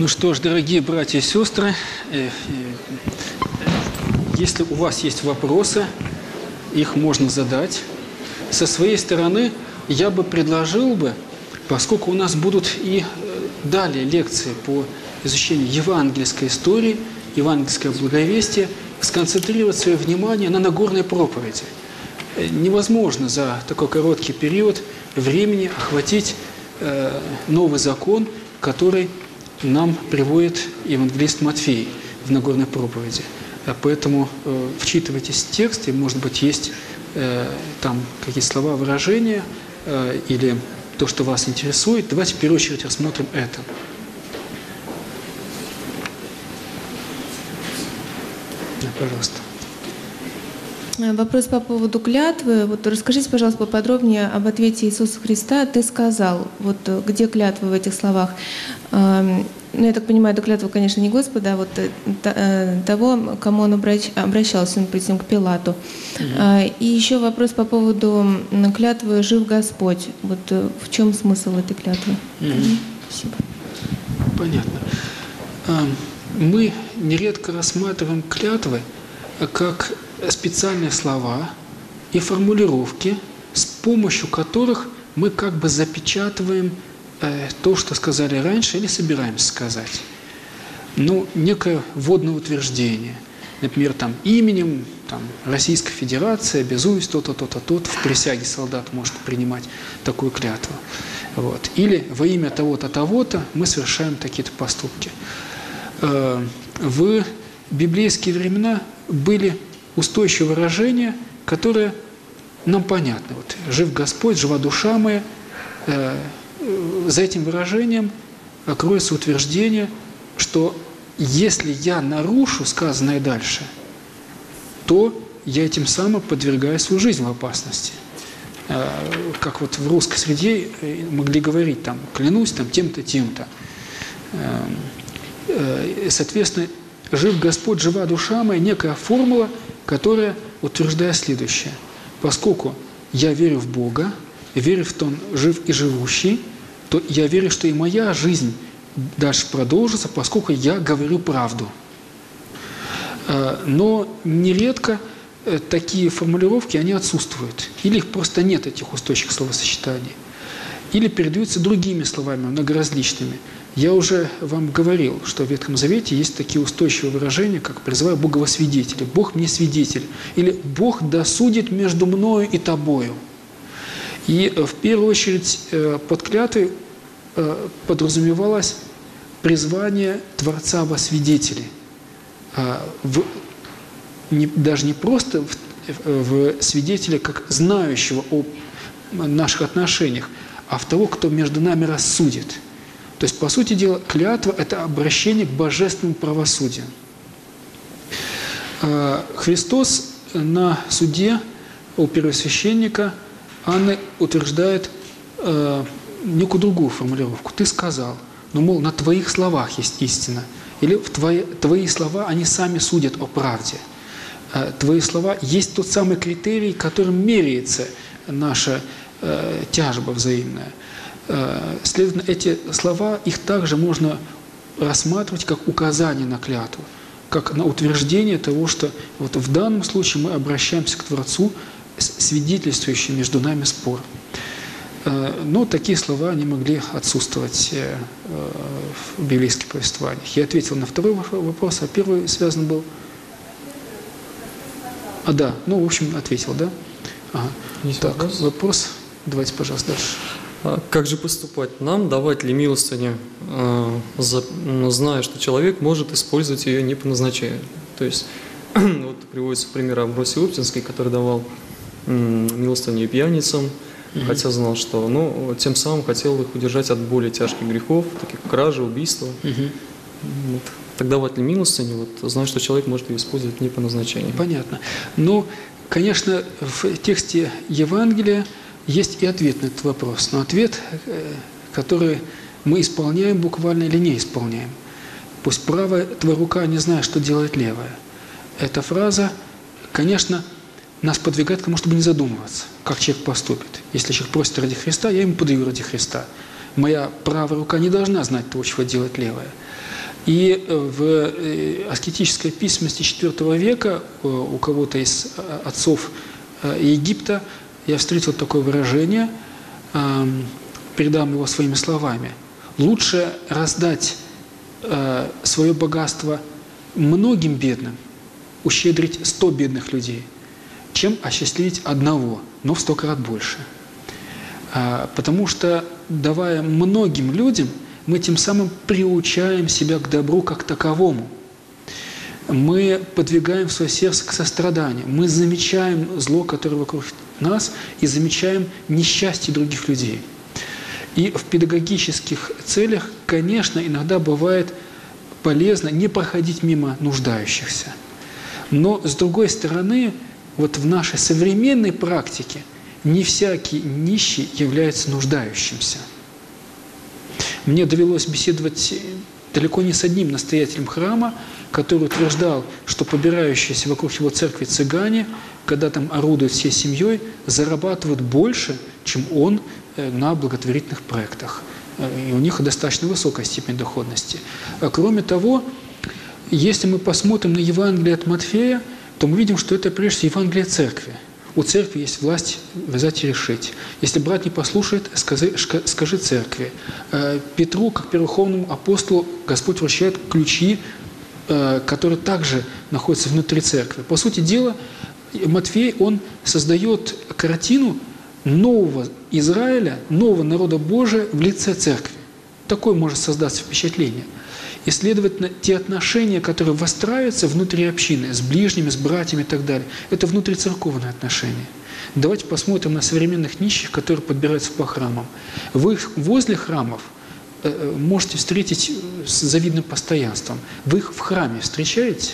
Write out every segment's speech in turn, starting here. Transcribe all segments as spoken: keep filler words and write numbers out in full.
Ну что ж, дорогие братья и сестры, если у вас есть вопросы, их можно задать. Со своей стороны я бы предложил бы, поскольку у нас будут и далее лекции по изучению евангельской истории, евангельское благовестие, сконцентрировать свое внимание на Нагорной проповеди. Невозможно за такой короткий период времени охватить э, новый закон, который нам приводит евангелист Матфей в Нагорной проповеди. Поэтому э, вчитывайтесь в текст, и, может быть, есть э, там какие-то слова, выражения э, или то, что вас интересует. Давайте в первую очередь рассмотрим это. Да, пожалуйста. Вопрос по поводу клятвы. Вот расскажите, пожалуйста, поподробнее об ответе Иисуса Христа. Ты сказал, вот где клятва в этих словах? Ну, я так понимаю, это клятва, конечно, не Господа, а вот того, к кому он обращался, он перед тем к Пилату. Mm-hmm. И еще вопрос по поводу клятвы «Жив Господь». Вот в чем смысл этой клятвы? Mm-hmm. Спасибо. Понятно. Мы нередко рассматриваем клятвы как специальные слова и формулировки, с помощью которых мы как бы запечатываем э, то, что сказали раньше, или собираемся сказать. Ну, некое вводное утверждение. Например, там именем там, Российской Федерации обязуюсь то-то, то-то, то-то. В присяге солдат может принимать такую клятву. Вот. Или во имя того-то, того-то мы совершаем такие-то поступки. Э, в библейские времена были устойчивые выражения, которые нам понятны. Вот, «Жив Господь, жива душа моя». Э, за этим выражением кроется утверждение, что если я нарушу сказанное дальше, то я этим самым подвергаю свою жизнь в опасности. Э, как вот в русской среде могли говорить, там, клянусь там, тем-то, тем-то. Э, э, соответственно, «Жив Господь, жива душа моя» – некая формула, которая утверждает следующее. Поскольку я верю в Бога, верю в то, Он жив и живущий, то я верю, что и моя жизнь дальше продолжится, поскольку я говорю правду. Но нередко такие формулировки, они отсутствуют. Или их просто нет, этих устойчивых словосочетаний. Или передаются другими словами, многоразличными. Я уже вам говорил, что в Ветхом Завете есть такие устойчивые выражения, как «призываю Бога во свидетели», «Бог мне свидетель», или «Бог досудит между мною и тобою». И в первую очередь под клятвой подразумевалось призвание Творца во свидетели. В, не, даже не просто в, в свидетеля, как знающего о наших отношениях, а в того, кто между нами рассудит. То есть, по сути дела, клятва – это обращение к божественному правосудию. Христос на суде у первосвященника Анны утверждает некую другую формулировку. Ты сказал, но, мол, на твоих словах есть истина. Или в твои, твои слова, они сами судят о правде. Твои слова есть тот самый критерий, которым меряется наша э, тяжба взаимная. Следовательно, эти слова, их также можно рассматривать как указание на клятву, как на утверждение того, что вот в данном случае мы обращаемся к Творцу, свидетельствующий между нами спор. Но такие слова, они могли отсутствовать в библейских повествованиях. Я ответил на второй вопрос, а первый связан был... А, да, ну, в общем, ответил, да? Ага. Так, вопрос? вопрос. Давайте, пожалуйста, дальше. Как же поступать нам, давать ли милостыню, зная, что человек может использовать ее не по назначению? То есть, вот приводится пример Амвросий Оптинский, который давал милостыню пьяницам, mm-hmm. хотя знал, что ну, тем самым хотел их удержать от более тяжких грехов, таких как кражи, убийства. Mm-hmm. Вот. Так давать ли милостыню, вот, зная, что человек может ее использовать не по назначению? Понятно. Ну, конечно, в тексте Евангелия есть и ответ на этот вопрос. Но ответ, который мы исполняем буквально или не исполняем. «Пусть правая твоя рука не знает, что делает левая». Эта фраза, конечно, нас подвигает к тому, чтобы не задумываться, как человек поступит. Если человек просит ради Христа, я ему подаю ради Христа. Моя правая рука не должна знать то, чего делает левая. И в аскетической письменности четвёртого века у кого-то из отцов Египта я встретил такое выражение, передам его своими словами. Лучше раздать свое богатство многим бедным, ущедрить сто бедных людей, чем осчастливить одного, но в сто крат больше. Потому что, давая многим людям, мы тем самым приучаем себя к добру как таковому. Мы подвигаем свое сердце к состраданию. Мы замечаем зло, которое вокруг нас, и замечаем несчастье других людей. И в педагогических целях, конечно, иногда бывает полезно не проходить мимо нуждающихся. Но, с другой стороны, вот в нашей современной практике не всякий нищий является нуждающимся. Мне довелось беседовать далеко не с одним настоятелем храма, который утверждал, что побирающиеся вокруг его церкви цыгане, когда там орудуют всей семьей, зарабатывают больше, чем он на благотворительных проектах. И у них достаточно высокая степень доходности. Кроме того, если мы посмотрим на Евангелие от Матфея, то мы видим, что это прежде всего Евангелие церкви. У церкви есть власть взять и решить. Если брат не послушает, скажи, скажи церкви. Петру, как первоверховному апостолу, Господь вручает ключи, которые также находятся внутри церкви. По сути дела, Матфей, он создает картину нового Израиля, нового народа Божия в лице церкви. Такое может создаться впечатление. И, следовательно, те отношения, которые выстраиваются внутри общины, с ближними, с братьями и так далее, это внутрицерковные отношения. Давайте посмотрим на современных нищих, которые подбираются по храмам. Вы их возле храмов можете встретить с завидным постоянством. Вы их в храме встречаете?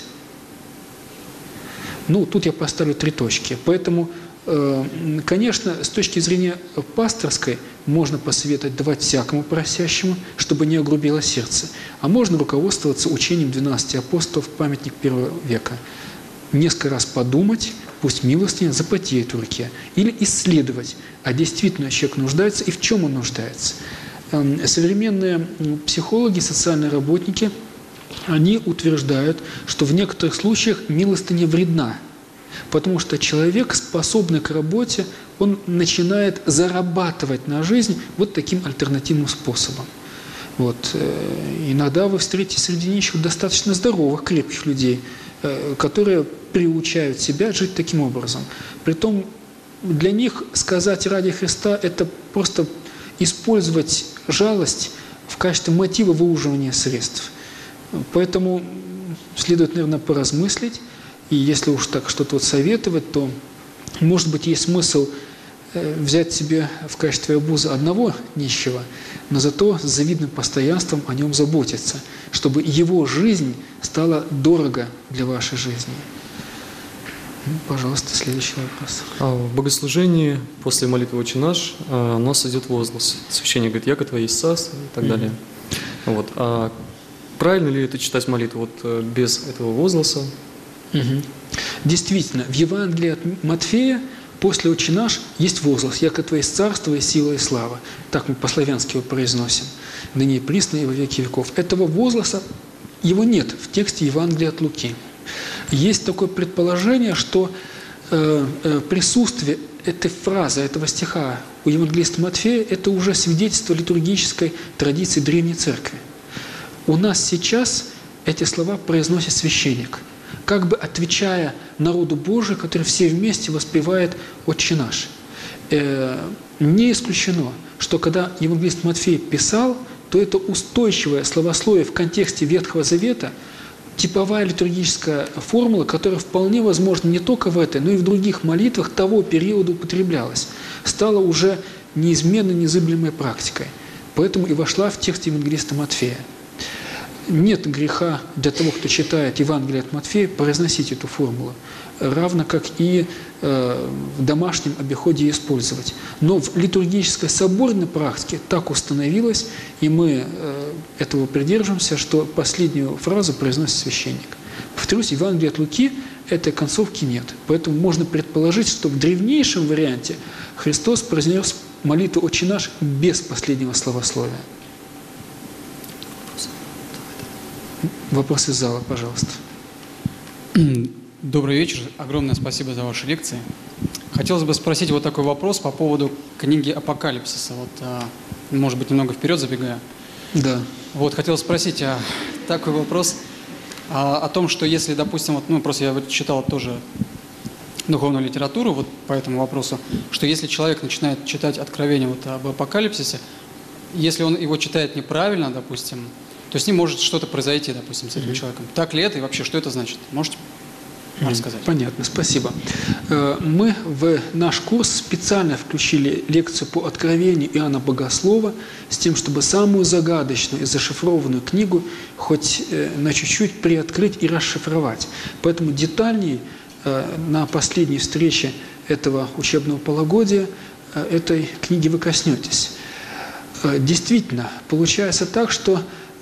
Ну, тут я поставлю три точки. Поэтому, конечно, с точки зрения пасторской, можно посоветовать давать всякому просящему, чтобы не огрубело сердце. А можно руководствоваться учением двенадцати апостолов, памятник первого века. Несколько раз подумать, пусть милостыня запотеет в руке. Или исследовать, а действительно человек нуждается и в чем он нуждается. Современные психологи, социальные работники, они утверждают, что в некоторых случаях милостыня вредна. Потому что человек, способный к работе, он начинает зарабатывать на жизнь вот таким альтернативным способом. Вот. Иногда вы встретите среди нищих достаточно здоровых, крепких людей, которые приучают себя жить таким образом. Притом для них сказать ради Христа – это просто использовать жалость в качестве мотива выуживания средств. Поэтому следует, наверное, поразмыслить. И если уж так что-то вот советовать, то, может быть, есть смысл взять себе в качестве обузы одного нищего, но зато с завидным постоянством о нем заботиться, чтобы его жизнь стала дорого для вашей жизни. Ну, пожалуйста, следующий вопрос. В богослужении после молитвы «Отче наш» у нас идет возглас. Священник говорит: «Яко Твое есть царство» и так далее. Mm-hmm. Вот. А правильно ли это читать молитву вот без этого возгласа? Угу. Действительно, в Евангелии от Матфея после «Отче наш» есть возглас: «Яко Твое есть царство и сила и слава». Так мы по-славянски его произносим. «Ныне и присно и во веки веков». Этого возгласа, его нет в тексте Евангелия от Луки. Есть такое предположение, что э, э, присутствие этой фразы, этого стиха у евангелиста Матфея – это уже свидетельство литургической традиции Древней Церкви. У нас сейчас эти слова произносит священник, как бы отвечая народу Божию, который все вместе воспевает «Отче наш». Э, не исключено, что когда евангелист Матфей писал, то это устойчивое словословие в контексте Ветхого Завета, типовая литургическая формула, которая вполне возможно не только в этой, но и в других молитвах того периода употреблялась, стала уже неизменной, незыблемой практикой. Поэтому и вошла в текст евангелиста Матфея. Нет греха для того, кто читает Евангелие от Матфея, произносить эту формулу, равно как и э, в домашнем обиходе использовать. Но в литургической соборной практике так установилось, и мы э, этого придерживаемся, что последнюю фразу произносит священник. Повторюсь, в Евангелии от Луки этой концовки нет. Поэтому можно предположить, что в древнейшем варианте Христос произнес молитву «Отче наш» без последнего словословия. Вопрос из зала, пожалуйста. Добрый вечер. Огромное спасибо за ваши лекции. Хотелось бы спросить вот такой вопрос по поводу книги Апокалипсиса. Вот, может быть, немного вперед забегая. Да. Вот, хотел спросить а, такой вопрос а, о том, что если, допустим, вот, ну, просто я вот читал тоже духовную литературу вот по этому вопросу, что если человек начинает читать откровение вот об Апокалипсисе, если он его читает неправильно, допустим, то с ним может что-то произойти, допустим, с этим mm-hmm. человеком. Так ли это и вообще, что это значит? Можете mm-hmm. рассказать? Понятно, спасибо. Мы в наш курс специально включили лекцию по откровению Иоанна Богослова с тем, чтобы самую загадочную и зашифрованную книгу хоть на чуть-чуть приоткрыть и расшифровать. Поэтому детальнее на последней встрече этого учебного полугодия этой книги вы коснетесь. Действительно, получается так, что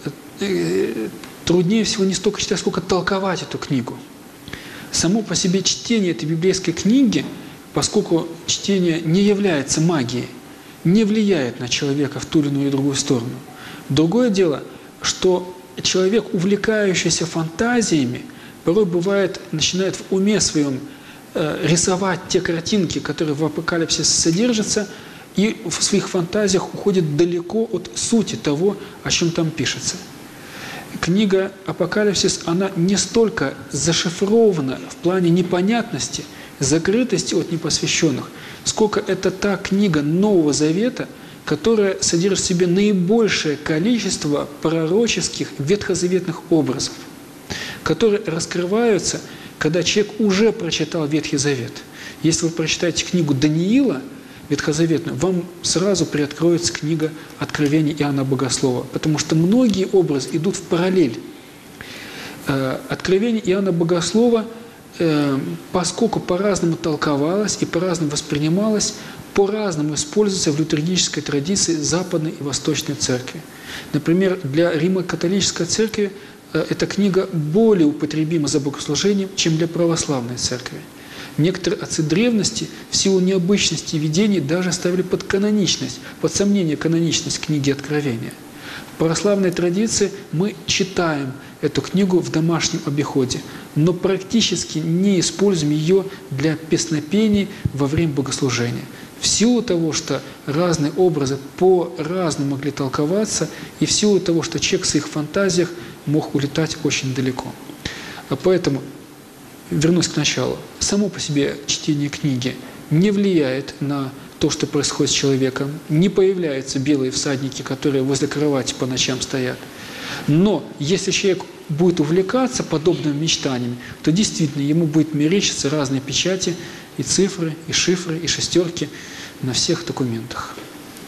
труднее всего не столько читать, сколько толковать эту книгу. Само по себе чтение этой библейской книги, поскольку чтение не является магией, не влияет на человека в ту или иную другую сторону. Другое дело, что человек, увлекающийся фантазиями, порой бывает, начинает в уме своем э, рисовать те картинки, которые в Апокалипсисе содержатся, и в своих фантазиях уходит далеко от сути того, о чем там пишется. Книга «Апокалипсис», она не столько зашифрована в плане непонятности, закрытости от непосвященных, сколько это та книга Нового Завета, которая содержит в себе наибольшее количество пророческих ветхозаветных образов, которые раскрываются, когда человек уже прочитал Ветхий Завет. Если вы прочитаете книгу Даниила, ветхозаветную, вам сразу приоткроется книга Откровений Иоанна Богослова, потому что многие образы идут в параллель. Откровение Иоанна Богослова, поскольку по-разному толковалось и по-разному воспринималось, по-разному используется в литургической традиции Западной и Восточной Церкви. Например, для Римо-католической Церкви эта книга более употребима за богослужением, чем для православной Церкви. Некоторые отцы древности в силу необычности видений даже ставили под каноничность, под сомнение каноничность книги Откровения. В православной традиции мы читаем эту книгу в домашнем обиходе, но практически не используем ее для песнопений во время богослужения. В силу того, что разные образы по-разному могли толковаться, и в силу того, что человек в своих фантазиях мог улетать очень далеко. Поэтому вернусь к началу. Само по себе чтение книги не влияет на то, что происходит с человеком. Не появляются белые всадники, которые возле кровати по ночам стоят. Но если человек будет увлекаться подобными мечтаниями, то действительно ему будет мерещиться разные печати, и цифры, и шифры, и шестерки на всех документах.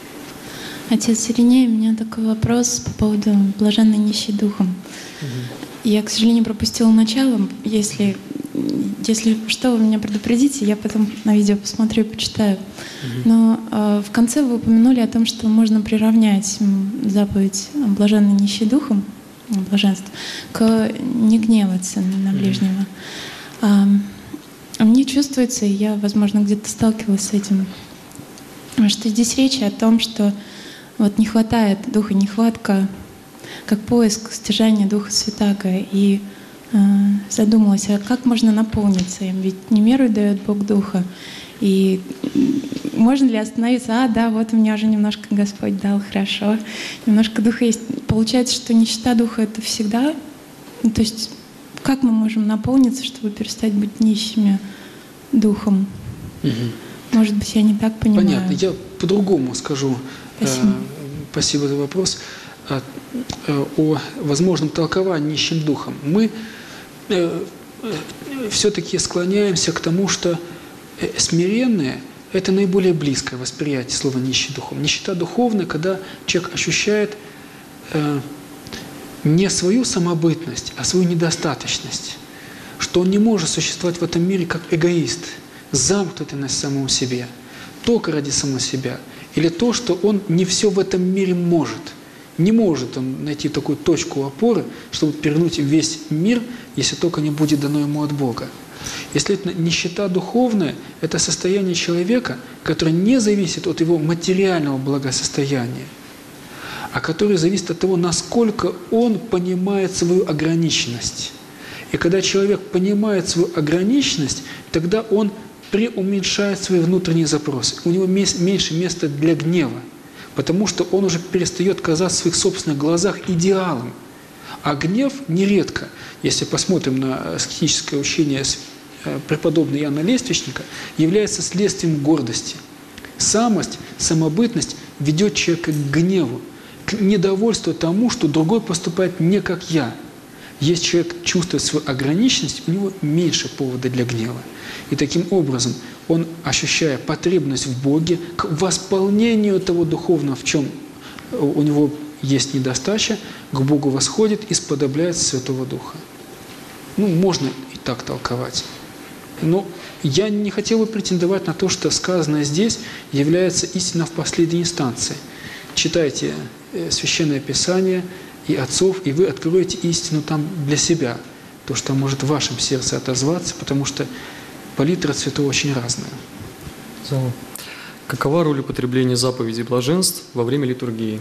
Отец Ириней, у меня такой вопрос по поводу блаженной нищей духом. Угу. Я, к сожалению, пропустила начало. Если, если что, вы меня предупредите, я потом на видео посмотрю и почитаю. Угу. Но э, в конце вы упомянули о том, что можно приравнять заповедь блаженной нищей духом, блаженство, к не гневаться на ближнего. Угу. А мне чувствуется, и я, возможно, где-то сталкивалась с этим, что здесь речь о том, что вот не хватает духа, нехватка, как поиск стяжания Духа Святаго. И э, задумалась, а как можно наполниться им? Ведь не меру дает Бог Духа. И можно ли остановиться? А, да, вот у меня уже немножко Господь дал, хорошо. Немножко Духа есть. Получается, что нищета Духа — это всегда. Ну, то есть как мы можем наполниться, чтобы перестать быть нищими Духом? Угу. Может быть, я не так понимаю. Понятно. Я по-другому скажу. Спасибо. Спасибо за вопрос. О возможном толковании нищим духом. Мы все-таки склоняемся к тому, что смиренные – это наиболее близкое восприятие слова «нищий духом». Нищета духовная, когда человек ощущает не свою самобытность, а свою недостаточность, что он не может существовать в этом мире как эгоист, замкнутый на самом себе, только ради самого себя, или то, что он не все в этом мире может. Не может он найти такую точку опоры, чтобы перевернуть весь мир, если только не будет дано ему от Бога. И, следовательно, нищета духовная – это состояние человека, которое не зависит от его материального благосостояния, а которое зависит от того, насколько он понимает свою ограниченность. И когда человек понимает свою ограниченность, тогда он преуменьшает свои внутренние запросы. У него меньше места для гнева, потому что он уже перестает казаться в своих собственных глазах идеалом. А гнев нередко, если посмотрим на аскетическое учение преподобного Иоанна Лествичника, является следствием гордости. Самость, самобытность ведет человека к гневу, к недовольству тому, что другой поступает не как я. Если человек чувствует свою ограниченность, у него меньше повода для гнева. И таким образом он, ощущая потребность в Боге, к восполнению того духовного, в чем у него есть недостача, к Богу восходит и сподобляется Святого Духа. Ну, можно и так толковать. Но я не хотел бы претендовать на то, что сказанное здесь является истиной в последней инстанции. Читайте Священное Писание и отцов, и вы откроете истину там для себя, то, что может в вашем сердце отозваться, потому что палитра цветов очень разная. Какова роль употребления заповедей блаженств во время литургии?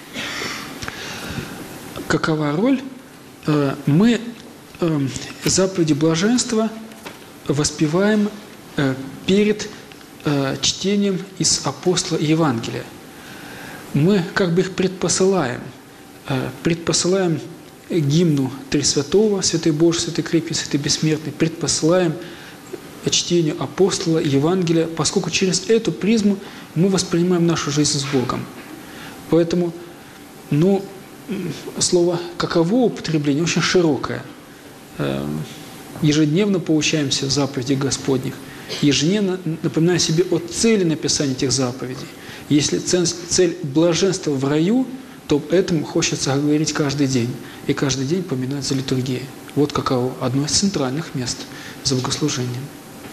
Какова роль? Мы заповеди блаженства воспеваем перед чтением из апостола Евангелия. Мы как бы их предпосылаем. Предпосылаем гимну Тресвятого, Святой Божий, Святой Крепкий, Святой Бессмертный, предпосылаем чтению апостола, Евангелия, поскольку через эту призму мы воспринимаем нашу жизнь с Богом. Поэтому, ну, слово «каково» употребление очень широкое. Ежедневно поучаемся в заповедях Господних, ежедневно напоминаем себе о цели написания этих заповедей. Если цель блаженства в раю, то об этом хочется говорить каждый день. И каждый день поминать за литургией. Вот каково одно из центральных мест за богослужением.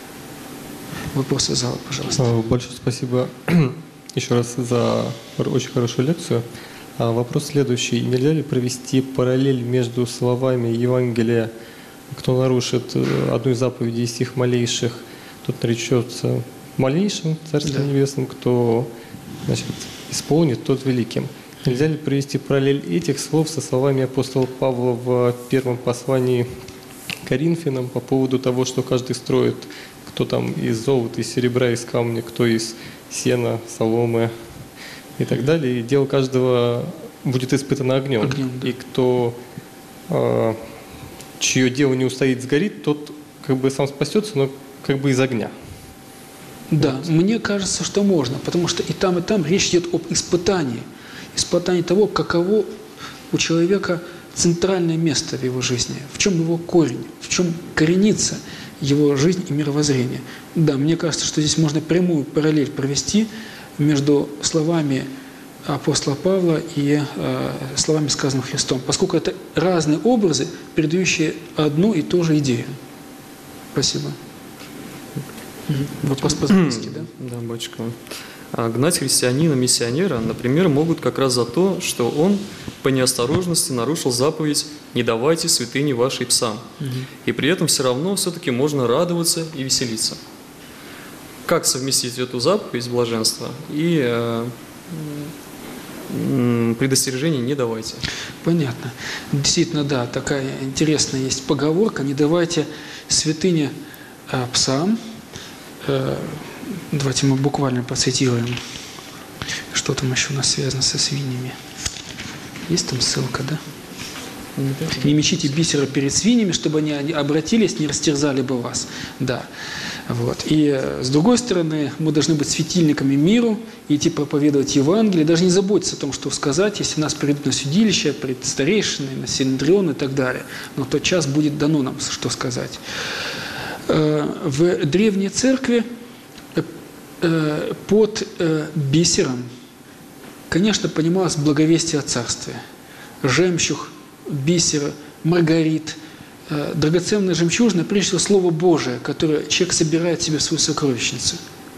Вопросы зала, пожалуйста. Большое спасибо еще раз за очень хорошую лекцию. Вопрос следующий. Нельзя ли провести параллель между словами Евангелия: кто нарушит одну из заповедей из стих малейших, тот наречется малейшим Царством да. Небесным, кто, значит, исполнит, тот великим. Нельзя ли провести параллель этих слов со словами апостола Павла в первом послании к Коринфянам по поводу того, что каждый строит, кто там из золота, из серебра, из камня, кто из сена, соломы и так далее. И дело каждого будет испытано огнем. огнем да. И кто, э, чье дело не устоит, сгорит, тот как бы сам спасется, но как бы из огня. Да, вот. Мне кажется, что можно, потому что и там, и там речь идет об испытании. Испытание того, каково у человека центральное место в его жизни, в чем его корень, в чем коренится его жизнь и мировоззрение. Да, мне кажется, что здесь можно прямую параллель провести между словами апостола Павла и э, словами, сказанными Христом, поскольку это разные образы, передающие одну и ту же идею. Спасибо. Вопрос по-записке, да? Да, батюшка. А гнать христианина, миссионера, например, могут как раз за то, что он по неосторожности нарушил заповедь «Не давайте святыни вашей псам». Угу. И при этом все равно все-таки можно радоваться и веселиться. Как совместить эту заповедь блаженства и э, э, предостережение «Не давайте»? Понятно. Действительно, да, такая интересная есть поговорка «Не давайте святыни э, псам». Э, Давайте мы буквально процитируем, что там еще у нас связано со свиньями. Есть там ссылка, да? Не мечите бисера перед свиньями, чтобы они обратились, не растерзали бы вас. Да. Вот. И с другой стороны, мы должны быть светильниками миру, идти проповедовать Евангелие, даже не заботиться о том, что сказать, если нас придут на судилище, пред старейшины, на синедрион и так далее. Но в тот час будет дано нам, что сказать. В древней церкви под бисером, конечно, понималось благовестие о царстве. Жемчуг, бисер, маргарит, драгоценная жемчужина, прежде всего, Слово Божие, которое человек собирает себе в свою сокровищницу.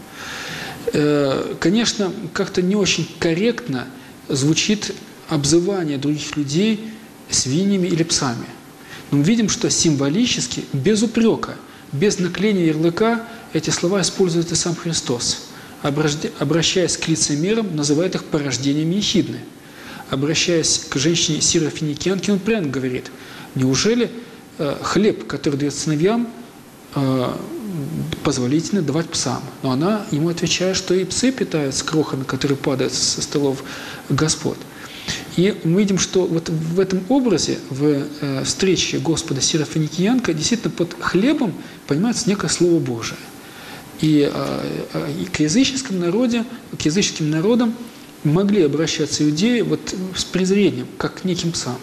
Конечно, как-то не очень корректно звучит обзывание других людей свиньями или псами. Но мы видим, что символически, без упрека, без наклеения ярлыка эти слова использует и сам Христос. Обращаясь к лицемерам, называет их порождением ехидны. Обращаясь к женщине сирофиникиянке, он прямо говорит: неужели э, хлеб, который дает сыновьям, э, позволительно давать псам? Но она ему отвечает, что и псы питаются крохами, которые падают со столов Господ. И мы видим, что вот в этом образе, в э, встрече Господа сирофиникиянка, действительно под хлебом понимается некое Слово Божие. И, э, и к языческому народу, к языческим народам могли обращаться иудеи вот с презрением, как к неким псам.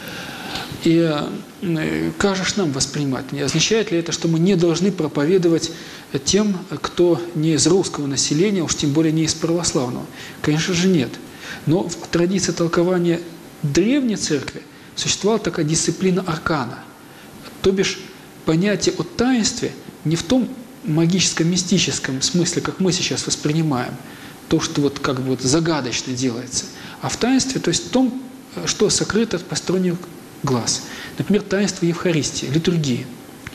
И э, как же нам воспринимать? Не означает ли это, что мы не должны проповедовать тем, кто не из русского населения, уж тем более не из православного? Конечно же нет. Но в традиции толкования древней церкви существовала такая дисциплина аркана. То бишь понятие о таинстве не в том магическом, мистическом смысле, как мы сейчас воспринимаем, то, что вот как бы вот загадочно делается, а в таинстве, то есть в том, что сокрыто от посторонних глаз. Например, таинство Евхаристии, литургии.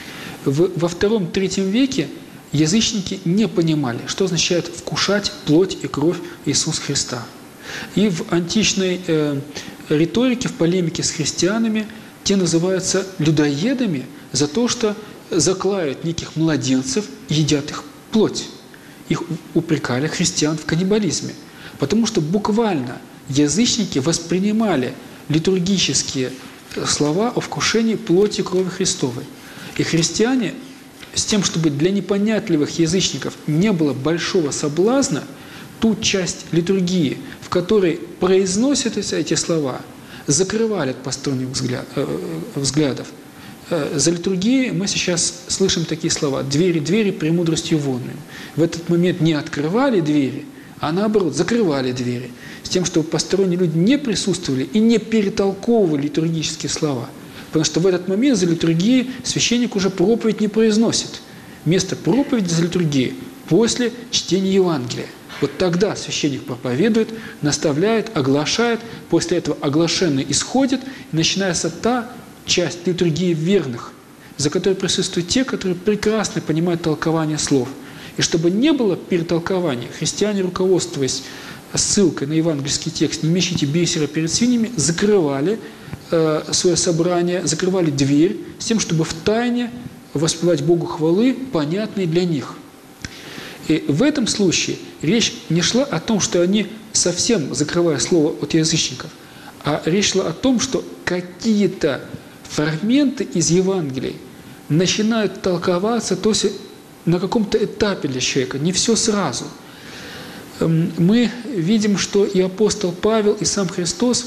В, во втором-третьем веке язычники не понимали, что означает вкушать плоть и кровь Иисуса Христа. И в античной э, риторике, в полемике с христианами, те называются людоедами за то, что заклают неких младенцев и едят их плоть. Их упрекали христиан в каннибализме. Потому что буквально язычники воспринимали литургические слова о вкушении плоти и крови Христовой. И христиане, с тем, чтобы для непонятливых язычников не было большого соблазна, ту часть литургии, в которой произносятся эти слова, закрывали от посторонних взгляд, э, взглядов. Э, за литургией мы сейчас слышим такие слова: «Двери, двери, премудростью вонную». В этот момент не открывали двери, а наоборот закрывали двери, с тем, чтобы посторонние люди не присутствовали и не перетолковывали литургические слова. Потому что в этот момент за литургией священник уже проповедь не произносит. Место проповеди за литургией после чтения Евангелия. Вот тогда священник проповедует, наставляет, оглашает, после этого оглашенный исходит, и начинается та часть литургии верных, за которой присутствуют те, которые прекрасно понимают толкование слов. И чтобы не было перетолкования, христиане, руководствуясь ссылкой на евангельский текст «Не мечите бисера перед свиньями», закрывали э, свое собрание, закрывали дверь с тем, чтобы втайне воспевать Богу хвалы, понятные для них. И в этом случае речь не шла о том, что они совсем закрывали слово от язычников, а речь шла о том, что какие-то фрагменты из Евангелия начинают толковаться, то есть на каком-то этапе для человека, не все сразу. Мы видим, что и апостол Павел, и сам Христос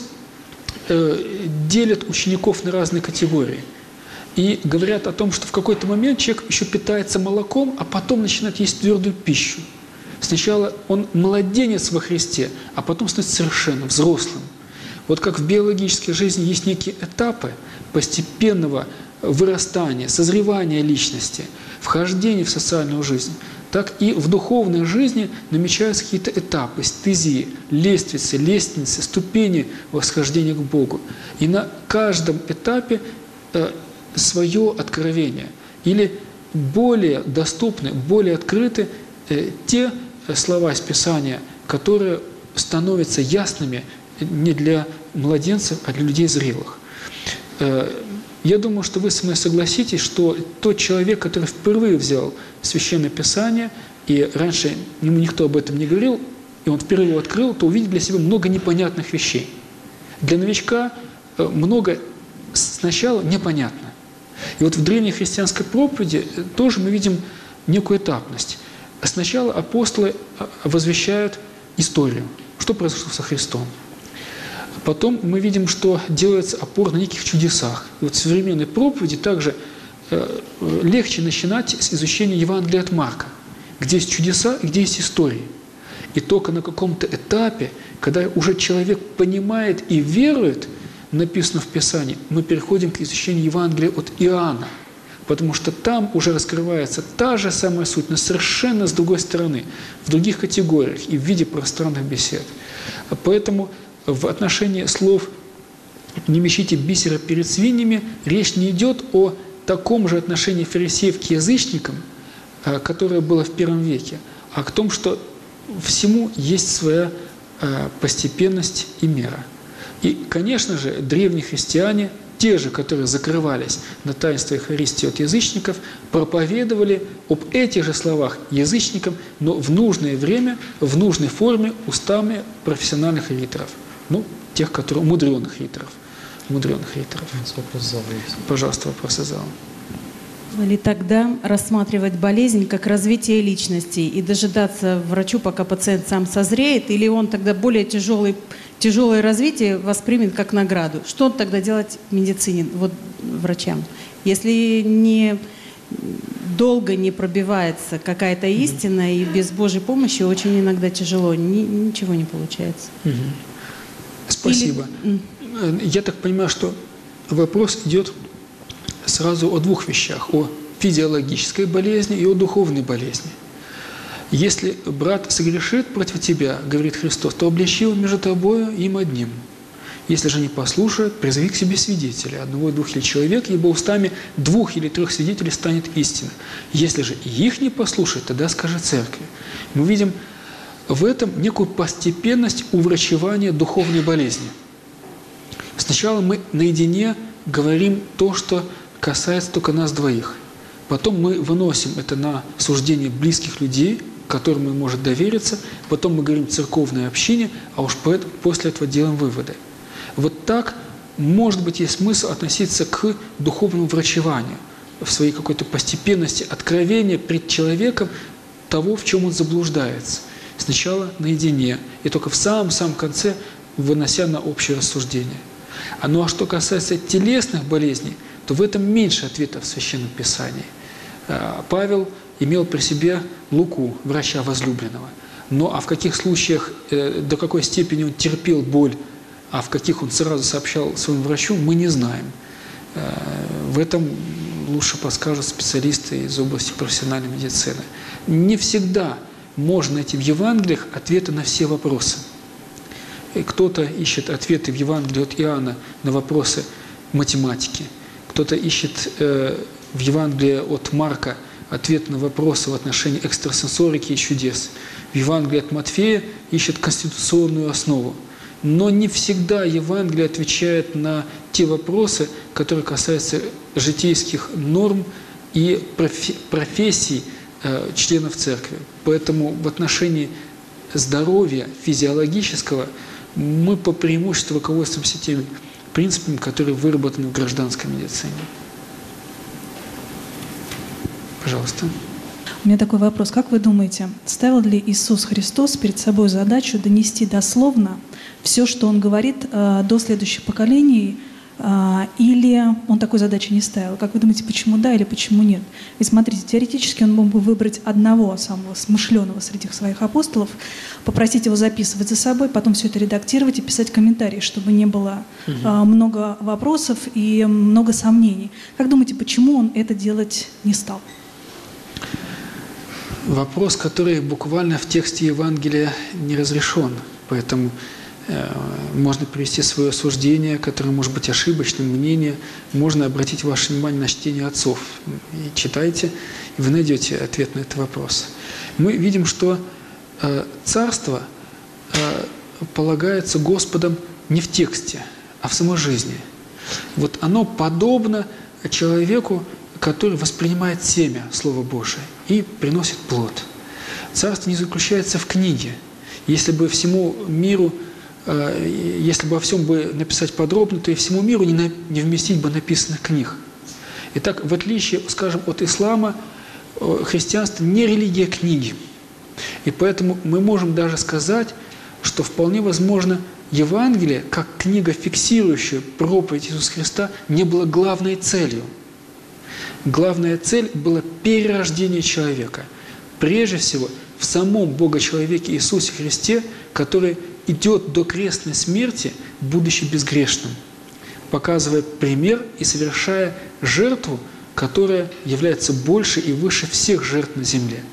делят учеников на разные категории. И говорят о том, что в какой-то момент человек еще питается молоком, а потом начинает есть твердую пищу. Сначала он младенец во Христе, а потом становится совершенно взрослым. Вот как в биологической жизни есть некие этапы постепенного вырастания, созревания личности, вхождения в социальную жизнь, так и в духовной жизни намечаются какие-то этапы, стезии, лестницы, лестницы, ступени восхождения к Богу. И на каждом этапе э, свое откровение, или более доступны, более открыты э, те слова из Писания, которые становятся ясными не для младенцев, а для людей зрелых. Э, я думаю, что вы со мной согласитесь, что тот человек, который впервые взял Священное Писание, и раньше ему никто об этом не говорил, и он впервые его открыл, то увидит для себя много непонятных вещей. Для новичка э, много сначала непонятно. И вот в древней христианской проповеди тоже мы видим некую этапность. Сначала апостолы возвещают историю, что произошло со Христом. Потом мы видим, что делается опор на неких чудесах. И вот в современной проповеди также э, легче начинать с изучения Евангелия от Марка, где есть чудеса и где есть истории. И только на каком-то этапе, когда уже человек понимает и верует, написано в Писании, мы переходим к изучению Евангелия от Иоанна, потому что там уже раскрывается та же самая суть, но совершенно с другой стороны, в других категориях и в виде пространных бесед. Поэтому в отношении слов «не мечите бисера перед свиньями» речь не идет о таком же отношении фарисеев к язычникам, которое было в первом веке, а к тому, что всему есть своя постепенность и мера. И, конечно же, древние христиане, те же, которые закрывались на таинство Евхаристии от язычников, проповедовали об этих же словах язычникам, но в нужное время, в нужной форме, устами профессиональных риторов. Ну, тех, которые умудренных риторов. Умудренных риторов. Вопрос зала есть. Пожалуйста, вопрос из зала. Ли тогда рассматривать болезнь как развитие личности и дожидаться врачу, пока пациент сам созреет, или он тогда более тяжелый, тяжелое развитие воспримет как награду? Что он тогда делать в медицине, вот врачам? Если не долго не пробивается какая-то истина, и без Божьей помощи очень иногда тяжело, ни, ничего не получается. Угу. Спасибо. Или... Я так понимаю, что вопрос идет сразу о двух вещах: о физиологической болезни и о духовной болезни. Если брат согрешит против тебя, говорит Христос, то обличи его между тобою им одним. Если же не послушает, призови к себе свидетеля, одного, двух или человек, ибо устами двух или трех свидетелей станет истина. Если же их не послушает, тогда скажи церкви. Мы видим в этом некую постепенность уврачевания духовной болезни. Сначала мы наедине говорим то, что касается только нас двоих. Потом мы выносим это на суждение близких людей, которым мы можем довериться. Потом мы говорим церковной общине, а уж после этого делаем выводы. Вот так, может быть, есть смысл относиться к духовному врачеванию в своей какой-то постепенности, откровения пред человеком того, в чем он заблуждается. Сначала наедине, и только в самом-самом конце вынося на общее рассуждение. А ну а что касается телесных болезней, то в этом меньше ответов в Священном Писании. Павел имел при себе Луку, врача возлюбленного. Но а в каких случаях, до какой степени он терпел боль, а в каких он сразу сообщал своему врачу, мы не знаем. В этом лучше подскажут специалисты из области профессиональной медицины. Не всегда можно найти в Евангелиях ответы на все вопросы. Кто-то ищет ответы в Евангелии от Иоанна на вопросы математики, кто-то ищет э, в Евангелии от Марка ответ на вопросы в отношении экстрасенсорики и чудес. В Евангелии от Матфея ищет конституционную основу. Но не всегда Евангелие отвечает на те вопросы, которые касаются житейских норм и профессий э, членов церкви. Поэтому в отношении здоровья физиологического мы по преимуществу руководствуемся теми принципами, которые выработаны в гражданской медицине. Пожалуйста. У меня такой вопрос. Как вы думаете, ставил ли Иисус Христос перед собой задачу донести дословно все, что Он говорит, до следующих поколений, или Он такой задачи не ставил? Как вы думаете, почему да или почему нет? Ведь смотрите, теоретически Он мог бы выбрать одного самого смышленого среди своих апостолов, попросить его записывать за собой, потом все это редактировать и писать комментарии, чтобы не было угу. много вопросов и много сомнений. Как думаете, почему Он это делать не стал? Вопрос, который буквально в тексте Евангелия не разрешен, поэтому э, можно привести свое суждение, которое может быть ошибочным, мнение, можно обратить ваше внимание на чтение отцов. И читайте, и вы найдете ответ на этот вопрос. Мы видим, что э, царство э, полагается Господом не в тексте, а в самой жизни. Вот оно подобно человеку, который воспринимает семя Слова Божие и приносит плод. Царство не заключается в книге. Если бы всему миру, э, если бы о всем бы написать подробно, то и всему миру не, на, не вместить бы написанных книг. Итак, в отличие, скажем, от ислама, э, христианство не религия книги. И поэтому мы можем даже сказать, что вполне возможно Евангелие, как книга, фиксирующая проповедь Иисуса Христа, не было главной целью. Главная цель была перерождение человека. Прежде всего, в самом Бога-человеке Иисусе Христе, который идет до крестной смерти, будучи безгрешным, показывая пример и совершая жертву, которая является больше и выше всех жертв на земле.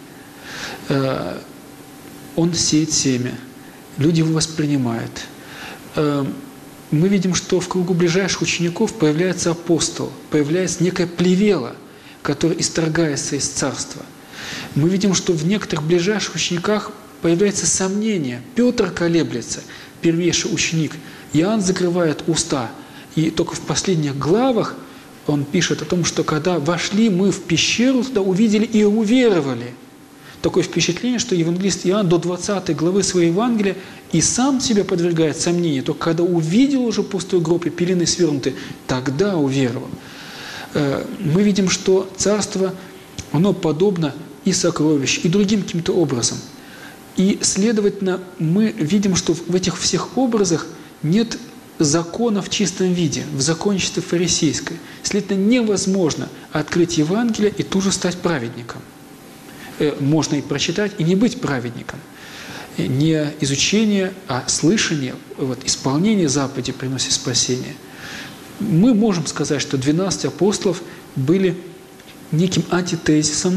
Он сеет семя, люди его воспринимают. мы видим, что в кругу ближайших учеников появляется апостол, появляется некая плевела, которая исторгается из царства. Мы видим, что в некоторых ближайших учениках появляется сомнение. Петр колеблется, первейший ученик. Иоанн закрывает уста. И только в последних главах он пишет о том, что когда вошли мы в пещеру, туда увидели и уверовали. Такое впечатление, что евангелист Иоанн до двадцатой главы своего Евангелия и сам себя подвергает сомнению. Только когда увидел уже пустой гроб и пелены свернуты, тогда уверовал. Мы видим, что царство, оно подобно и сокровищ, и другим каким-то образом. И, следовательно, мы видим, что в этих всех образах нет закона в чистом виде, в законничестве фарисейской. Следовательно, невозможно открыть Евангелие и тут же стать праведником. Можно и прочитать, и не быть праведником. Не изучение, а слышание, вот, исполнение заповедей приносит спасение. Мы можем сказать, что двенадцать апостолов были неким антитезисом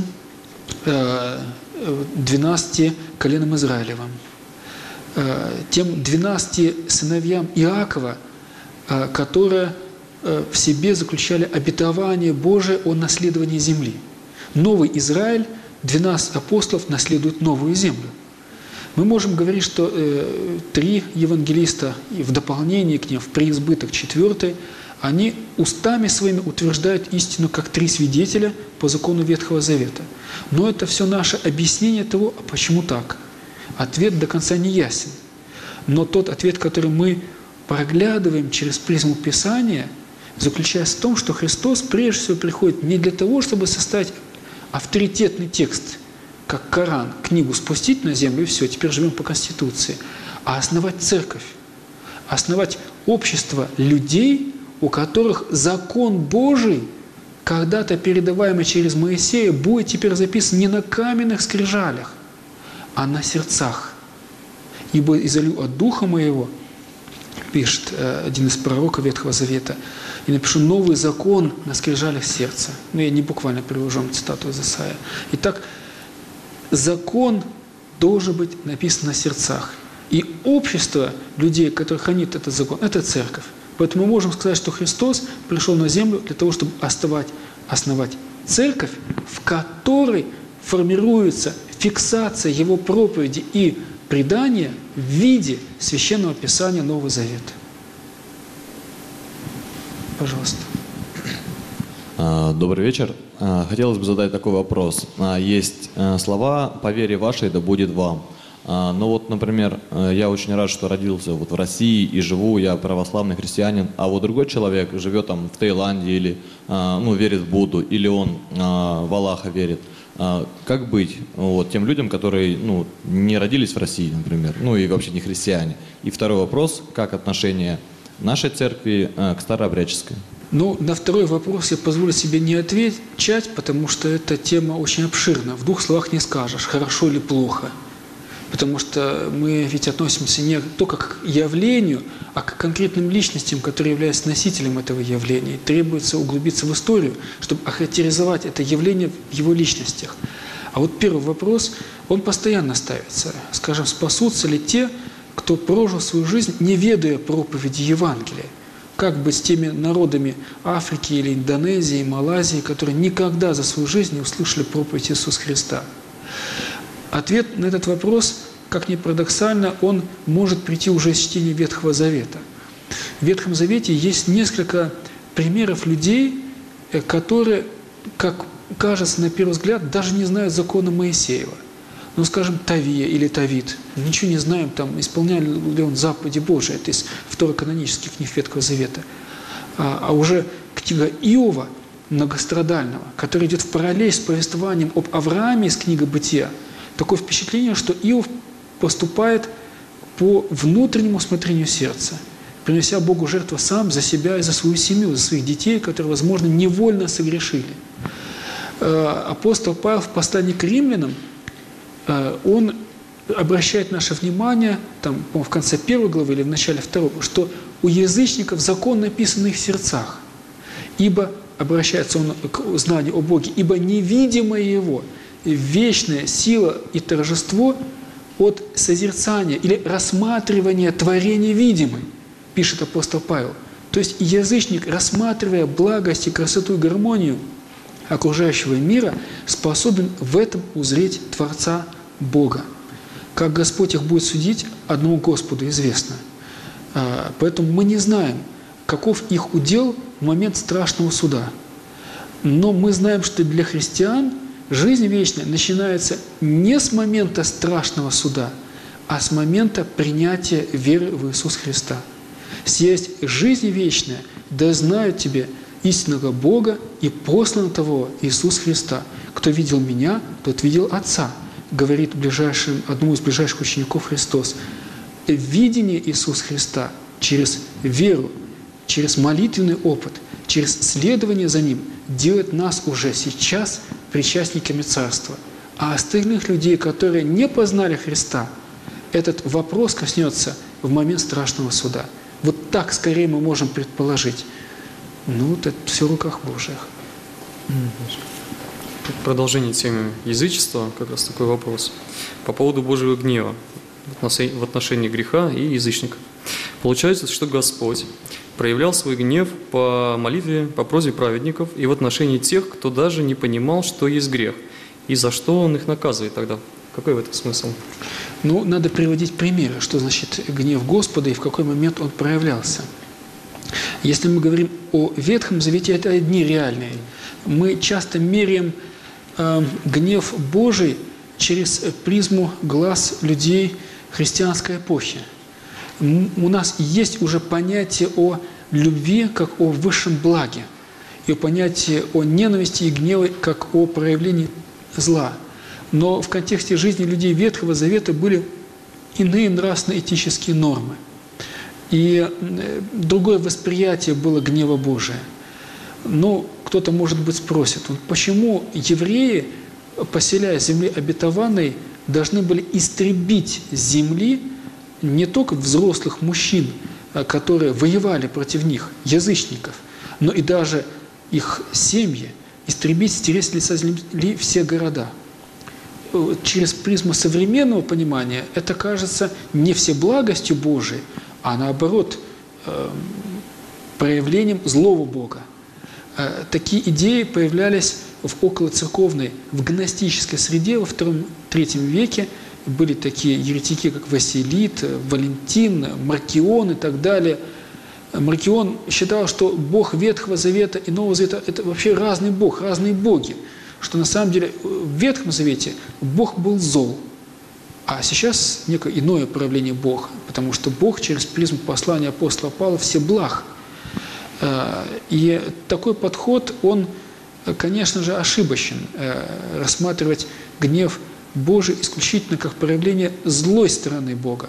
двенадцати коленам Израилевым, тем двенадцати сыновьям Иакова, которые в себе заключали обетование Божие о наследовании земли. Новый Израиль, двенадцать апостолов наследуют новую землю. Мы можем говорить, что э, три евангелиста, и в дополнение к ним, в преизбыток четвертый, они устами своими утверждают истину как три свидетеля по закону Ветхого Завета. Но это все наше объяснение того, а почему так. Ответ до конца не ясен. Но тот ответ, который мы проглядываем через призму Писания, заключается в том, что Христос прежде всего приходит не для того, чтобы составить авторитетный текст, как Коран, книгу спустить на землю, и все, теперь живем по Конституции, а основать церковь, основать общество людей, у которых закон Божий, когда-то передаваемый через Моисея, будет теперь записан не на каменных скрижалях, а на сердцах. «Ибо изолью от Духа Моего», пишет один из пророков Ветхого Завета, «и напишу новый закон на скрижалях сердца». Ну, я не буквально привожу цитату из Исаия. Итак, закон должен быть написан на сердцах. И общество людей, которые хранит этот закон, это церковь. Поэтому мы можем сказать, что Христос пришел на землю для того, чтобы основать, основать церковь, в которой формируется фиксация Его проповеди и предания в виде Священного Писания Нового Завета. Пожалуйста. Добрый вечер. Хотелось бы задать такой вопрос. Есть слова «по вере вашей да будет вам». Ну вот, например, я очень рад, что родился вот в России и живу, я православный христианин, а вот другой человек живет там в Таиланде или ну, верит в Будду, или он в Аллаха верит. Как быть вот, тем людям, которые ну, не родились в России, например, ну и вообще не христиане? И второй вопрос, как отношение нашей церкви к старообрядческой? Ну, на второй вопрос я позволю себе не отвечать, потому что эта тема очень обширна. В двух словах не скажешь, хорошо или плохо. Потому что мы ведь относимся не только к явлению, а к конкретным личностям, которые являются носителем этого явления. И требуется углубиться в историю, чтобы охарактеризовать это явление в его личностях. А вот первый вопрос, он постоянно ставится. Скажем, спасутся ли те, кто прожил свою жизнь, не ведая проповеди Евангелия? Как быть с теми народами Африки или Индонезии, Малайзии, которые никогда за свою жизнь не услышали проповедь Иисуса Христа? Ответ на этот вопрос, как ни парадоксально, он может прийти уже из чтения Ветхого Завета. В Ветхом Завете есть несколько примеров людей, которые, как кажется на первый взгляд, даже не знают закона Моисеева. Ну, скажем, Тавия или Тавид. Ничего не знаем, там, исполнял ли он заповеди Божии. Это из второканонических книг Ветхого Завета. А, а уже книга Иова, многострадального, который идет в параллель с повествованием об Аврааме из книги Бытия, такое впечатление, что Иов поступает по внутреннему смотрению сердца, принеся Богу жертву сам за себя и за свою семью, за своих детей, которые, возможно, невольно согрешили. Апостол Павел в послании к римлянам, он обращает наше внимание, там, в конце первой главы или в начале второго, что у язычников закон написан в их сердцах. Ибо, обращается он к знанию о Боге, ибо невидимое Его, вечная сила и торжество от созерцания или рассматривания творения видимой. пишет апостол Павел. То есть язычник, рассматривая благость и красоту и гармонию окружающего мира, способен в этом узреть Творца Бога. Как Господь их будет судить, одному Господу известно. Поэтому мы не знаем, каков их удел в момент страшного суда. Но мы знаем, что для христиан жизнь вечная начинается не с момента страшного суда, а с момента принятия веры в Иисуса Христа. «Есть жизнь вечная, да знают тебе истинного Бога и посланного того Иисуса Христа. Кто видел Меня, тот видел Отца», говорит ближайшим, одному из ближайших учеников Христос. Видение Иисуса Христа через веру, через молитвенный опыт, через следование за Ним делает нас уже сейчас причастниками Царства. А остальных людей, которые не познали Христа, этот вопрос коснется в момент страшного суда. Вот так скорее мы можем предположить. Ну, вот это все в руках Божьих. Продолжение темы язычества, как раз такой вопрос. По поводу Божьего гнева в отношении греха и язычника. Получается, что Господь проявлял свой гнев по молитве, по просьбе праведников и в отношении тех, кто даже не понимал, что есть грех. И за что Он их наказывает тогда? Какой в этом смысл? Ну, надо приводить примеры, что значит гнев Господа и в какой момент он проявлялся. Если мы говорим о Ветхом Завете, это одни реальные. Мы часто меряем э, гнев Божий через призму глаз людей христианской эпохи. У нас есть уже понятие о любви как о высшем благе, и понятие о ненависти и гневе как о проявлении зла. Но в контексте жизни людей Ветхого Завета были иные нравственно-этические нормы. И другое восприятие было гнева Божия. Но кто-то, может быть, спросит, почему евреи, поселяясь в земле обетованной, должны были истребить с земли не только взрослых мужчин, которые воевали против них, язычников, но и даже их семьи, истребить, стереть с лица земли все города. Через призму современного понимания это кажется не всеблагостью Божией, а наоборот проявлением злого Бога. Такие идеи появлялись в околоцерковной, в гностической среде во втором-третьем веке. Были такие еретики, как Василит, Валентин, Маркион и так далее. Маркион считал, что Бог Ветхого Завета и Нового Завета – это вообще разный Бог, разные боги. Что на самом деле в Ветхом Завете Бог был зол, а сейчас некое иное проявление Бога, потому что Бог через призму послания апостола Павла всеблаг. И такой подход, он, конечно же, ошибочен. Рассматривать гнев Божий исключительно как проявление злой стороны Бога.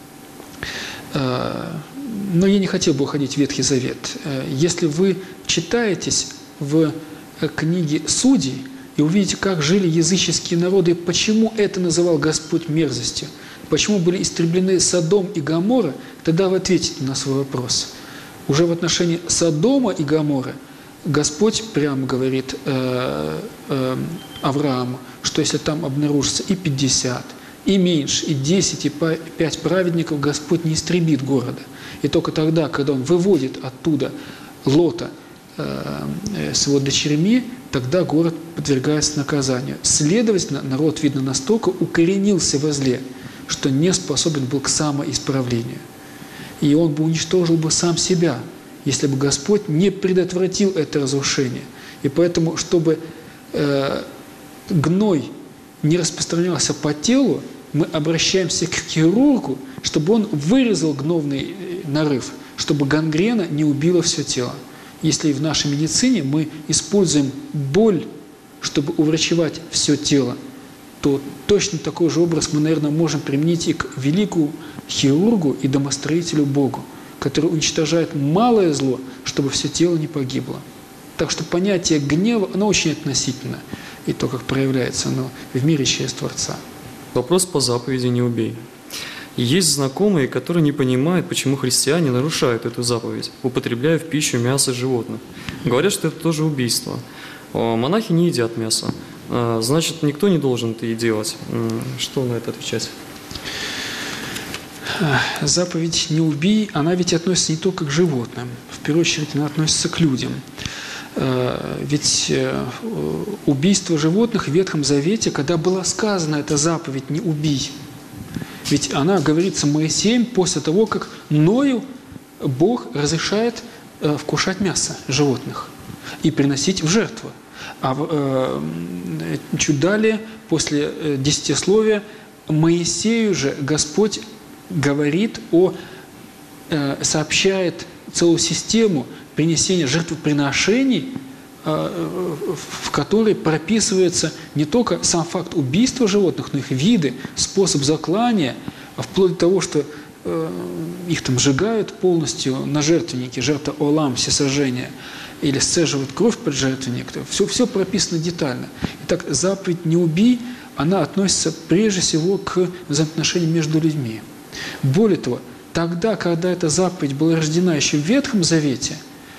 Но я не хотел бы уходить в Ветхий Завет. Если вы читаетесь в книге Судей и увидите, как жили языческие народы, и почему это называл Господь мерзостью, почему были истреблены Содом и Гоморра, тогда вы ответите на свой вопрос. Уже в отношении Содома и Гоморры Господь прямо говорит э, э, Аврааму, что если там обнаружится и пятьдесят, и меньше, и десять, и пять праведников, Господь не истребит города. И только тогда, когда Он выводит оттуда Лота э, с его дочерьми, тогда город подвергается наказанию. Следовательно, народ, видно, настолько укоренился во зле, что не способен был к самоисправлению. И он бы уничтожил бы сам себя, если бы Господь не предотвратил это разрушение. И поэтому, чтобы э, гной не распространялся по телу, мы обращаемся к хирургу, чтобы он вырезал гновный нарыв, чтобы гангрена не убила все тело. Если в нашей медицине мы используем боль, чтобы уврачевать все тело, то точно такой же образ мы, наверное, можем применить и к великому хирургу и домостроителю Богу, который уничтожает малое зло, чтобы все тело не погибло. Так что понятие гнева, оно очень относительно, и то, как проявляется оно в мире через Творца. Вопрос по заповеди «Не убей». Есть знакомые, которые не понимают, почему христиане нарушают эту заповедь, употребляя в пищу мясо животных. Говорят, что это тоже убийство. Монахи не едят мясо. Значит, никто не должен это и делать. Что на это отвечать? Заповедь «не убий», она ведь относится не только к животным, в первую очередь она относится к людям. Ведь убийство животных в Ветхом Завете, когда была сказана эта заповедь «не убий», ведь она говорится Моисеем после того, как Ною Бог разрешает вкушать мясо животных и приносить в жертву. А чуть далее, после десятисловия, Моисею же Господь говорит о, сообщает целую систему принесения жертвоприношений, в которой прописывается не только сам факт убийства животных, но их виды, способ заклания, вплоть до того, что их там сжигают полностью на жертвеннике, жертва олам, всесожжения, или сцеживают кровь под жертвенник. Все, все прописано детально. Итак, заповедь «не убий», она относится прежде всего к взаимоотношениям между людьми. Более того, тогда, когда эта заповедь была рождена еще в Ветхом Завете,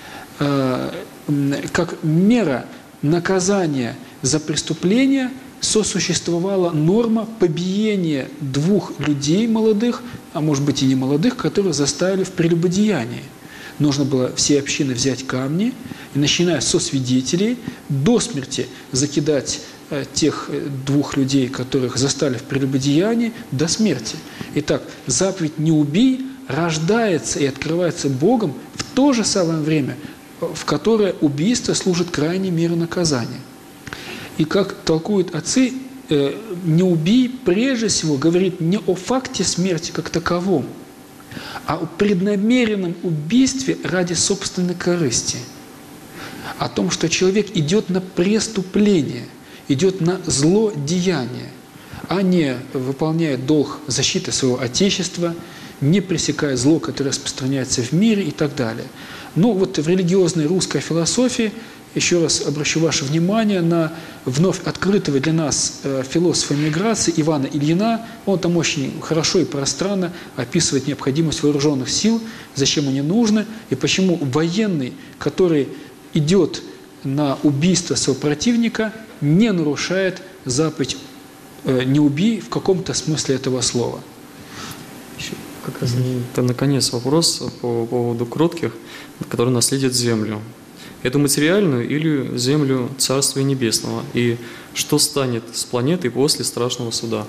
как мера наказания за преступление сосуществовала норма побиения двух людей молодых, а может быть и не молодых, которые заставили в прелюбодеянии. Нужно было всей общины взять камни и, начиная со свидетелей, до смерти закидать тех двух людей, которых застали в прелюбодеянии, до смерти. Итак, заповедь «не убий» рождается и открывается Богом в то же самое время, в которое убийство служит крайней мерой наказания. И как толкуют отцы, «не убий» прежде всего говорит не о факте смерти как таковом, а о преднамеренном убийстве ради собственной корысти. О том, что человек идет на преступление, идет на злодеяние, а не выполняет долг защиты своего Отечества, не пресекая зло, которое распространяется в мире и так далее. Ну вот в религиозной русской философии, еще раз обращу ваше внимание на вновь открытого для нас философа эмиграции Ивана Ильина. Он там очень хорошо и пространно описывает необходимость вооруженных сил, зачем они нужны, и почему военный, который идет на убийство своего противника, не нарушает заповедь «не убий» в каком-то смысле этого слова. Еще как раз это, наконец, вопрос по поводу кротких, которые наследят землю. Эту материальную или землю Царствия Небесного? И что станет с планетой после страшного суда?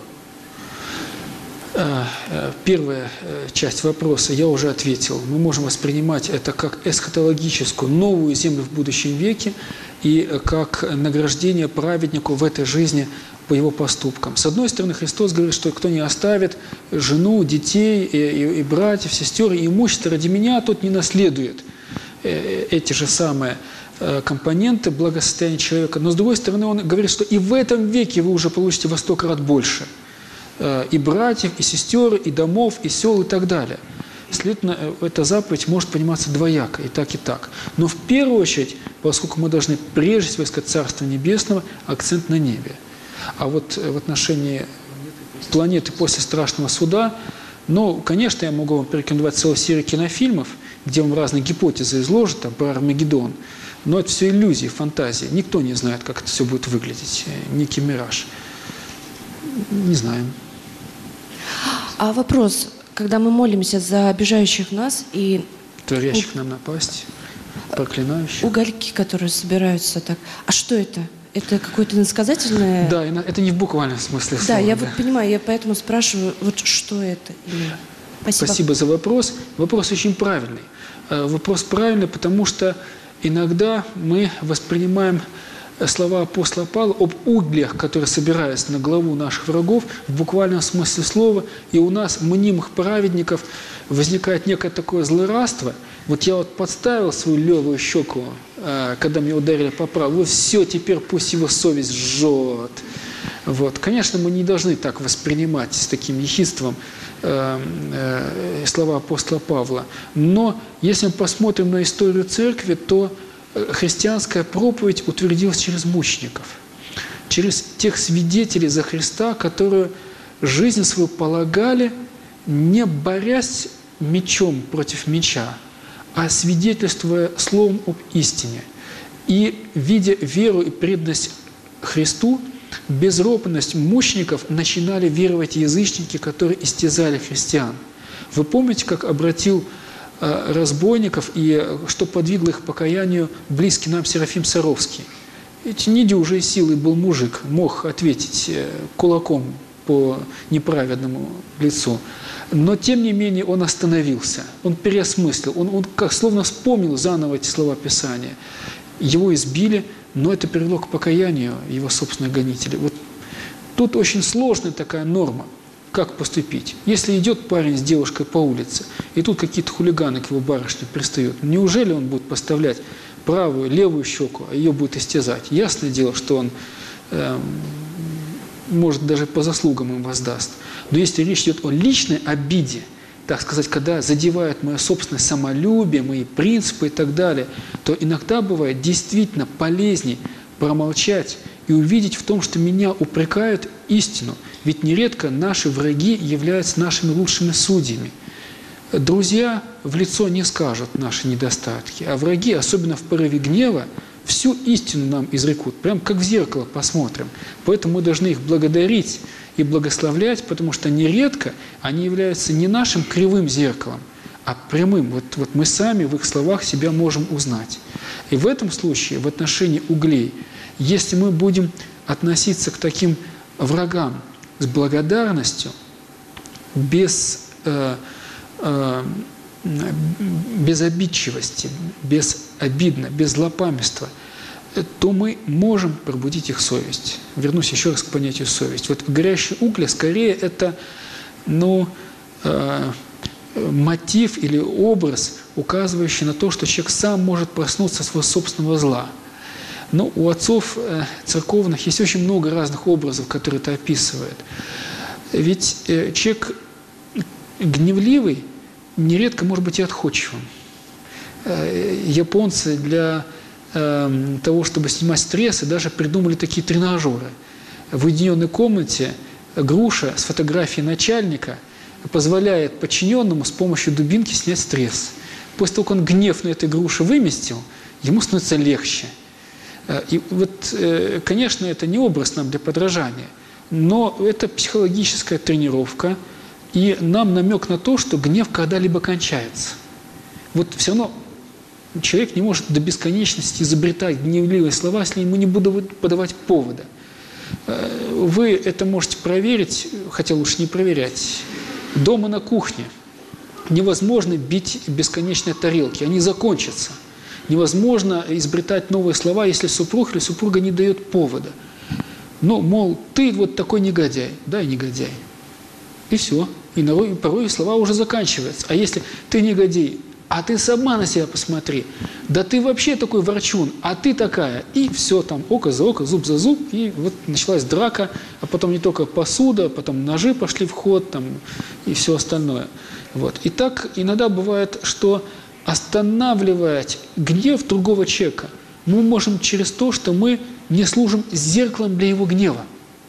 Первая часть вопроса я уже ответил. Мы можем воспринимать это как эсхатологическую новую землю в будущем веке и как награждение праведнику в этой жизни по его поступкам. С одной стороны, Христос говорит, что кто не оставит жену, детей, и, и, и братьев, сестер, и имущество ради меня, тот не наследует эти же самые компоненты благосостояния человека. Но с другой стороны, он говорит, что и в этом веке вы уже получите во сто крат больше. И братьев, и сестер, и домов, и сел, и так далее. Следовательно, эта заповедь может пониматься двояко, и так, и так. Но в первую очередь, поскольку мы должны прежде всего искать Царство Небесного, акцент на небе. А вот в отношении планеты после страшного суда, ну, конечно, я могу вам порекомендовать целую серию кинофильмов, где вам разные гипотезы изложат, там, про Армагеддон. Но это все иллюзии, фантазии. Никто не знает, как это все будет выглядеть. Некий мираж. Не знаем. А вопрос, когда мы молимся за обижающих нас и... Творящих нам напасть, проклинающих. Угольки, которые собираются так. А что это? Это какое-то иносказательное... Да, это не в буквальном смысле слова. Да, я да. вот понимаю, я поэтому спрашиваю, вот что это именно. Спасибо. Спасибо за вопрос. Вопрос очень правильный. Вопрос правильный, потому что иногда мы воспринимаем слова апостола Павла об углях, которые собираются на голову наших врагов, в буквальном смысле слова, и у нас, мнимых праведников, возникает некое такое злорадство. Вот я вот подставил свою левую щеку, когда меня ударили по правой, вот все, теперь пусть его совесть жжет. Вот. Конечно, мы не должны так воспринимать с таким ехидством э, э, слова апостола Павла. Но если мы посмотрим на историю церкви, то христианская проповедь утвердилась через мучеников, через тех свидетелей за Христа, которые жизнь свою полагали, не борясь мечом против меча, а свидетельствуя словом об истине. И, видя веру и преданность Христу, безропотность мучеников начинали веровать язычники, которые истязали христиан. Вы помните, как обратил э, разбойников и что подвигло их к покаянию близкий нам Серафим Саровский? Ведь недюжей силой был мужик, мог ответить э, кулаком по неправедному лицу. Но, тем не менее, он остановился, он переосмыслил, он, он как словно вспомнил заново эти слова Писания. Его избили, но это привело к покаянию его собственных гонителей. Вот тут очень сложная такая норма, как поступить. Если идет парень с девушкой по улице, и тут какие-то хулиганы к его барышне пристают, неужели он будет поставлять правую, левую щеку, а ее будет истязать? Ясное дело, что он э, может даже по заслугам им воздаст. Но если речь идет о личной обиде, так сказать, когда задевают мое собственное самолюбие, мои принципы и так далее, то иногда бывает действительно полезней промолчать и увидеть в том, что меня упрекают, истину. Ведь нередко наши враги являются нашими лучшими судьями. Друзья в лицо не скажут наши недостатки, а враги, особенно в порыве гнева, всю истину нам изрекут, прям как в зеркало посмотрим. Поэтому мы должны их благодарить и благословлять, потому что нередко они являются не нашим кривым зеркалом, а прямым. Вот, вот мы сами в их словах себя можем узнать. И в этом случае, в отношении углей, если мы будем относиться к таким врагам с благодарностью, без, э, э, без обидчивости, без обидно, без злопамятства, то мы можем пробудить их совесть. Вернусь еще раз к понятию совесть. Вот горящие угли скорее это ну, э, мотив или образ, указывающий на то, что человек сам может проснуться от своего собственного зла. Но у отцов э, церковных есть очень много разных образов, которые это описывают. Ведь э, человек гневливый нередко может быть и отходчивым. Э, японцы для э, того, чтобы снимать стрессы, даже придумали такие тренажеры. В уединенной комнате груша с фотографией начальника позволяет подчиненному с помощью дубинки снять стресс. После того, как он гнев на этой груше выместил, ему становится легче. И вот, конечно, это не образ нам для подражания, но это психологическая тренировка, и нам намек на то, что гнев когда-либо кончается. Вот все равно человек не может до бесконечности изобретать гневливые слова, если ему не будут подавать повода. Вы это можете проверить, хотя лучше не проверять. Дома на кухне невозможно бить бесконечные тарелки, они закончатся. Невозможно изобретать новые слова, если супруг или супруга не дает повода. Ну, мол, ты вот такой негодяй, да, и негодяй. И все. И порой слова уже заканчиваются. А если ты негодяй, а ты сама на себя посмотри, да ты вообще такой ворчун, а ты такая. И все там, око за око, зуб за зуб, и вот началась драка, а потом не только посуда, потом ножи пошли в ход, там, и все остальное. Вот. И так иногда бывает, что останавливать гнев другого человека мы можем через то, что мы не служим зеркалом для его гнева.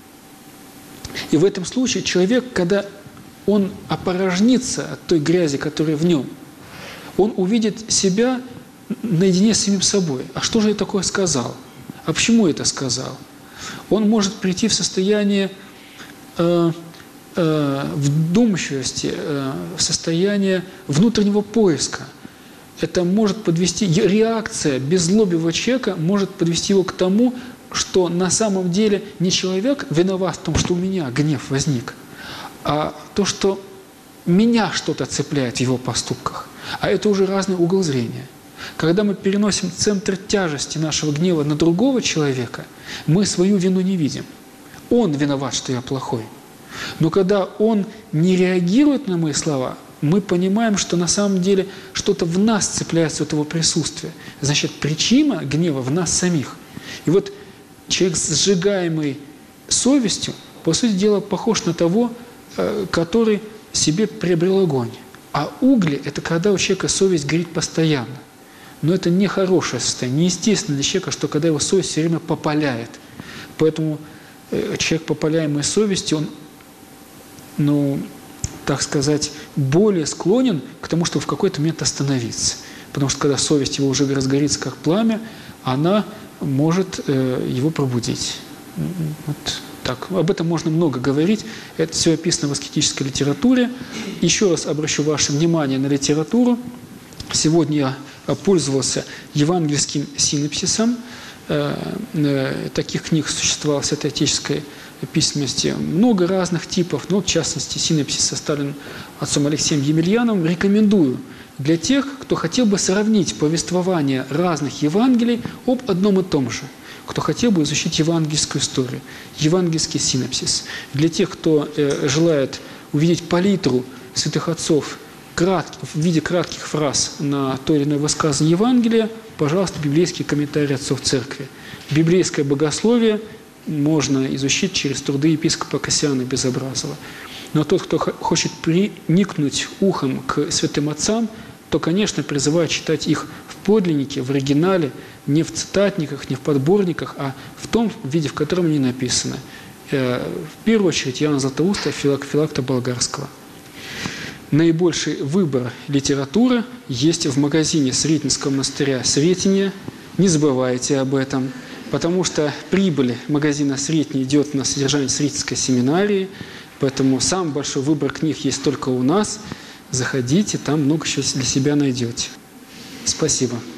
И в этом случае человек, когда он опорожнится от той грязи, которая в нем, он увидит себя наедине с самим собой. А что же я такое сказал? А почему я это сказал? Он может прийти в состояние э, э, вдумчивости, э, в состояние внутреннего поиска. Это может подвести, реакция беззлобивого человека может подвести его к тому, что на самом деле не человек виноват в том, что у меня гнев возник, а то, что меня что-то цепляет в его поступках. А это уже разный угол зрения. Когда мы переносим центр тяжести нашего гнева на другого человека, мы свою вину не видим. Он виноват, что я плохой. Но когда он не реагирует на мои слова, мы понимаем, что на самом деле что-то в нас цепляется от его присутствия. Значит, причина гнева в нас самих. И вот человек, сжигаемый совестью, по сути дела, похож на того, который себе приобрел огонь. А угли – это когда у человека совесть горит постоянно. Но это не хорошее состояние, неестественно для человека, что когда его совесть все время попаляет. Поэтому человек, попаляемый совестью, он, ну, так сказать, более склонен к тому, чтобы в какой-то момент остановиться. Потому что когда совесть его уже разгорится как пламя, она может э, его пробудить. Вот так. Об этом можно много говорить. Это все описано в аскетической литературе. Еще раз обращу ваше внимание на литературу. Сегодня я пользовался евангельским синопсисом. Таких книг существовало в святоотеческой письменности много разных типов, но в частности синопсис составлен отцом Алексеем Емельяновым. Рекомендую для тех, кто хотел бы сравнить повествование разных Евангелий об одном и том же, кто хотел бы изучить евангельскую историю, евангельский синопсис. Для тех, кто э, желает увидеть палитру святых отцов крат, в виде кратких фраз на то или иное высказывание Евангелия, пожалуйста, библейские комментарии отцов церкви. Библейское богословие можно изучить через труды епископа Кассиана Безобразова. Но тот, кто хочет приникнуть ухом к святым отцам, то, конечно, призываю читать их в подлиннике, в оригинале, не в цитатниках, не в подборниках, а в том виде, в котором они написаны. В первую очередь Иоанна Златоуста, Филакта Болгарского. Наибольший выбор литературы есть в магазине Сретенского монастыря «Сретение». Не забывайте об этом, потому что прибыль магазина «Сретение» идет на содержание Сретенской семинарии, поэтому самый большой выбор книг есть только у нас. Заходите, там много чего для себя найдете. Спасибо.